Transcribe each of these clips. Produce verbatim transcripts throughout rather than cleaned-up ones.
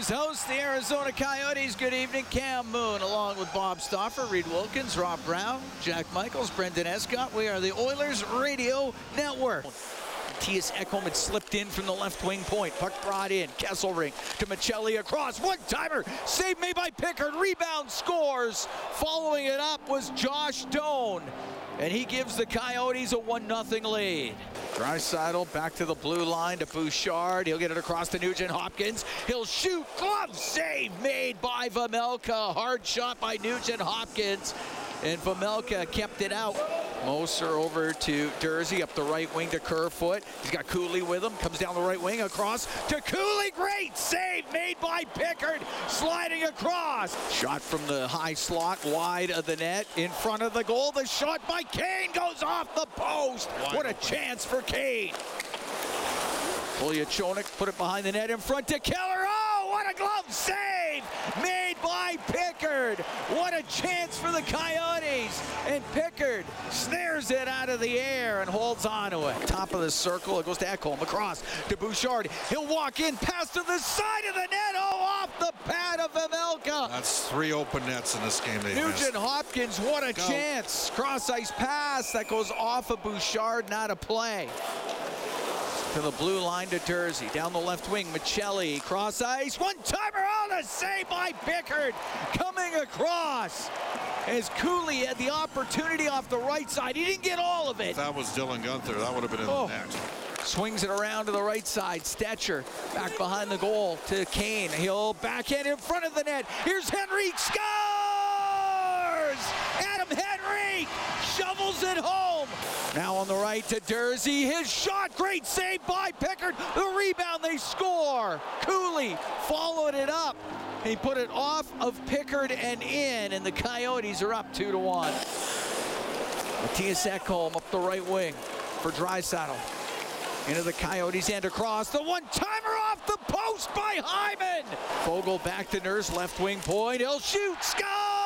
Oilers host the Arizona Coyotes. Good evening. Cam Moon along with Bob Stauffer, Reed Wilkins, Rob Brown, Jack Michaels, Brendan Escott. We are the Oilers Radio Network. Mattias Ekholm had slipped in from the left wing point. Puck brought in. Kesselring to Michelli across. One-timer. Save made by Pickard. Rebound scores. Following it up was Josh Doan. And he gives the Coyotes a one nothing lead. Draisaitl back to the blue line to Bouchard. He'll get it across to Nugent Hopkins. He'll shoot. Glove save made by Vejmelka. Hard shot by Nugent Hopkins. And Vejmelka kept it out. Moser over to Durzi, up the right wing to Kerfoot. He's got Cooley with him. Comes down the right wing across to Cooley. Great save made by Pickard. Sliding across. Shot from the high slot, wide of the net. In front of the goal. The shot by Kane goes off the post. Wide what a open. Chance for Kane. Polyachonik put it behind the net in front to Keller. Oh, what a glove save made by Pickard. What a chance for the Coyotes. And Pickard snares it out of the air and holds on to it. Top of the circle, it goes to Ekholm, across to Bouchard. He'll walk in, pass to the side of the net. Oh, off the pad of Vejmelka. That's three open nets in this game. Nugent Hopkins, what a Go. chance. Cross-ice pass that goes off of Bouchard, not a play. To the blue line to Durzi. Down the left wing, Michelli. Cross ice. One-timer. Oh, the save by Pickard. Coming across. As Cooley had the opportunity off the right side. He didn't get all of it. If that was Dylan Guenther, that would have been in oh. the net. Swings it around to the right side. Stetcher back behind the goal to Kane. He'll backhand in front of the net. Here's Henrique. Scores! Adam Henrique shovels it home. Now on the right to Durzi. His shot. Great save by Pickard. The rebound. They score. Cooley followed it up. He put it off of Pickard and in, and the Coyotes are up two to one. Mattias Ekholm up the right wing for Draisaitl. Into the Coyotes and across. The one-timer off the post by Hyman. Fogle back to Nurse, left wing point. He'll shoot. Scores!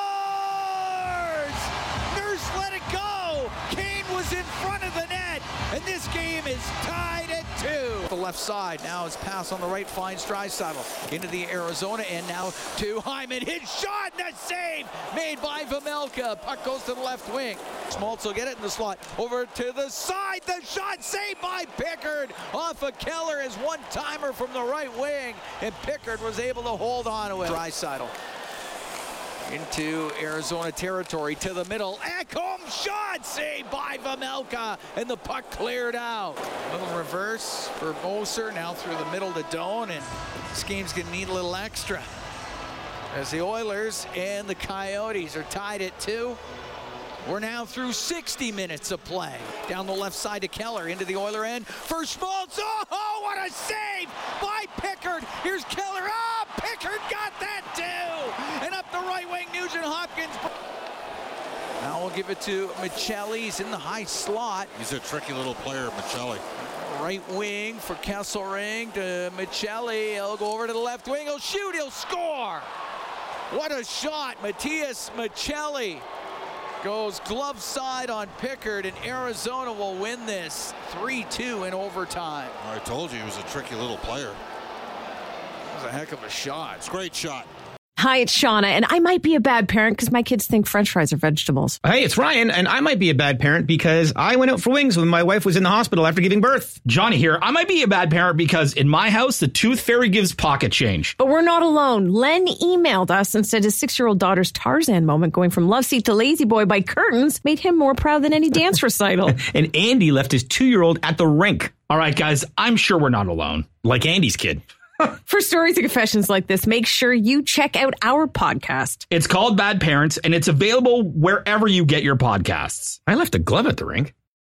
Nurse let it go. Kane was in front of the net, and this game is tied at two. The left side, now his pass on the right finds Draisaitl into the Arizona end now to Hyman. His shot and a save made by Vejmelka. Puck goes to the left wing. Schmaltz will get it in the slot. Over to the side. The shot saved by Pickard off of Keller. His one-timer from the right wing, and Pickard was able to hold on to it. Draisaitl into Arizona territory to the middle. Ekholm shot saved by Vejmelka, and the puck cleared out. Little reverse for Moser, now through the middle to Doan, and this game's gonna need a little extra as the Oilers and the Coyotes are tied at two. We're now through sixty minutes of play. Down the left side to Keller, into the Oiler end for Schmaltz. Oh, what a save by Pickard. Here's Keller. Oh, Pickard got that too. And up the right wing, Nugent Hopkins. Now we'll give it to Michelli. He's in the high slot. He's a tricky little player, Michelli. Right wing for Kesselring to Michelli. He'll go over to the left wing. He'll shoot. He'll score. What a shot. Matias Michelli goes glove side on Pickard, and Arizona will win this three two in overtime. I told you he was a tricky little player. That was a heck of a shot. It's a great shot. Hi, it's Shauna, and I might be a bad parent because my kids think French fries are vegetables. Hey, it's Ryan, and I might be a bad parent because I went out for wings when my wife was in the hospital after giving birth. Johnny here. I might be a bad parent because in my house, the tooth fairy gives pocket change. But we're not alone. Len emailed us and said his six-year-old daughter's Tarzan moment going from love seat to lazy boy by curtains made him more proud than any dance recital. And Andy left his two-year-old at the rink. All right, guys, I'm sure we're not alone. Like Andy's kid. For stories and confessions like this, make sure you check out our podcast. It's called Bad Parents, and it's available wherever you get your podcasts. I left a glove at the rink.